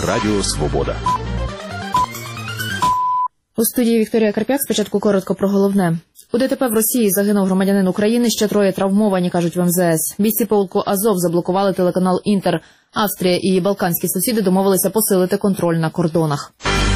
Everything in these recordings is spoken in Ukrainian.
Радіо Свобода. У студії Вікторія Карп'як. Спочатку коротко про головне. У ДТП в Росії загинув громадянин України, ще 3 травмовані, кажуть в МЗС. Бійці полку «Азов» заблокували телеканал «Інтер». Австрія і її балканські сусіди домовилися посилити контроль на кордонах.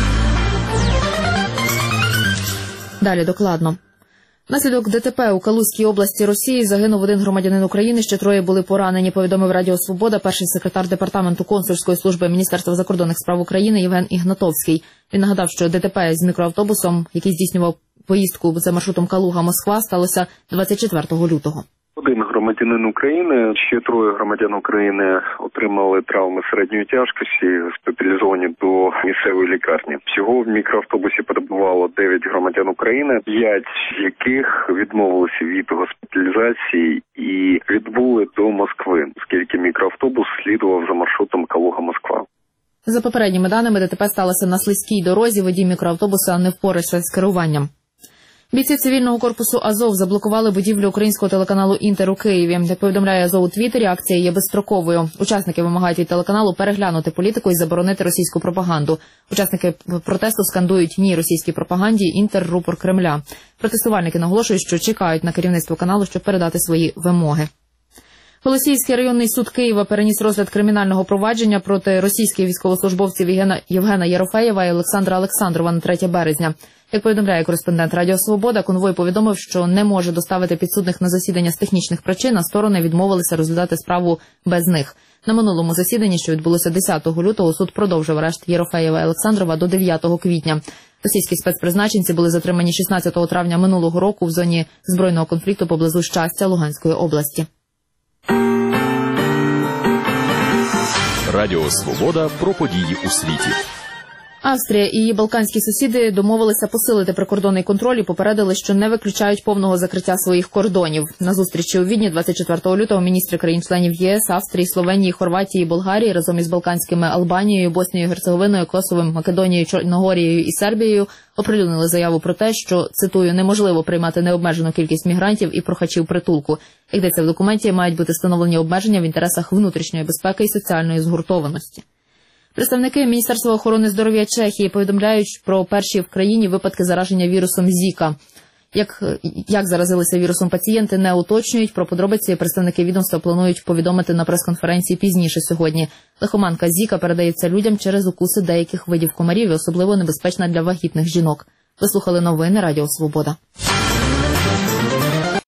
Далі докладно. Внаслідок ДТП у Калузькій області Росії загинув 1 громадянин України, ще 3 були поранені, повідомив Радіо Свобода перший секретар департаменту консульської служби Міністерства закордонних справ України Євген Ігнатовський. Він нагадав, що ДТП з мікроавтобусом, який здійснював поїздку за маршрутом Калуга-Москва, сталося 24 лютого. 1 громадянин України, ще 3 громадян України отримали травми середньої тяжкості, госпіталізовані до місцевої лікарні. Всього в мікроавтобусі перебувало 9 громадян України, 5 з яких відмовилися від госпіталізації і відбули до Москви, оскільки мікроавтобус слідував за маршрутом Калуга-Москва. За попередніми даними, ДТП сталося на слизькій дорозі, водій мікроавтобуса не впорався з керуванням. Бійці цивільного корпусу «Азов» заблокували будівлю українського телеканалу «Інтер» у Києві. Як повідомляє «Азов» у Твіттері, акція є безстроковою. Учасники вимагають від телеканалу переглянути політику і заборонити російську пропаганду. Учасники протесту скандують «Ні російській пропаганді, Інтер – рупор Кремля». Протестувальники наголошують, що чекають на керівництво каналу, щоб передати свої вимоги. Голосіївський районний суд Києва переніс розгляд кримінального провадження проти російських військовослужбовців Євгена Єрофеєва і Олександра Олександрова на 3 березня. Як повідомляє кореспондент Радіо Свобода, конвой повідомив, що не може доставити підсудних на засідання з технічних причин, а сторони відмовилися розглядати справу без них. На минулому засіданні, що відбулося 10 лютого, суд продовжив арешт Єрофеєва і Олександрова до 9 квітня. Російські спецпризначенці були затримані 16 травня минулого року в зоні збройного конфлікту поблизу Щастя Луганської області. Радіо Свобода про події у світі. Австрія і її балканські сусіди домовилися посилити прикордонний контроль і попередили, що не виключають повного закриття своїх кордонів. На зустрічі у Відні 24 лютого міністри країн-членів ЄС, Австрії, Словенії, Хорватії і Болгарії разом із балканськими Албанією, Боснією, Герцеговиною, Косовом, Македонією, Чорногорією і Сербією оприлюднили заяву про те, що, цитую, неможливо приймати необмежену кількість мігрантів і прохачів притулку. Як йдеться в документі, мають бути встановлені обмеження в інтересах внутрішньої безпеки і соціальної згуртованості. Представники Міністерства охорони здоров'я Чехії повідомляють про перші в країні випадки зараження вірусом Зіка. Як заразилися вірусом пацієнти, не уточнюють. Про подробиці представники відомства планують повідомити на прес-конференції пізніше сьогодні. Лихоманка Зіка передається людям через укуси деяких видів комарів і особливо небезпечна для вагітних жінок. Ви слухали новини Радіо Свобода.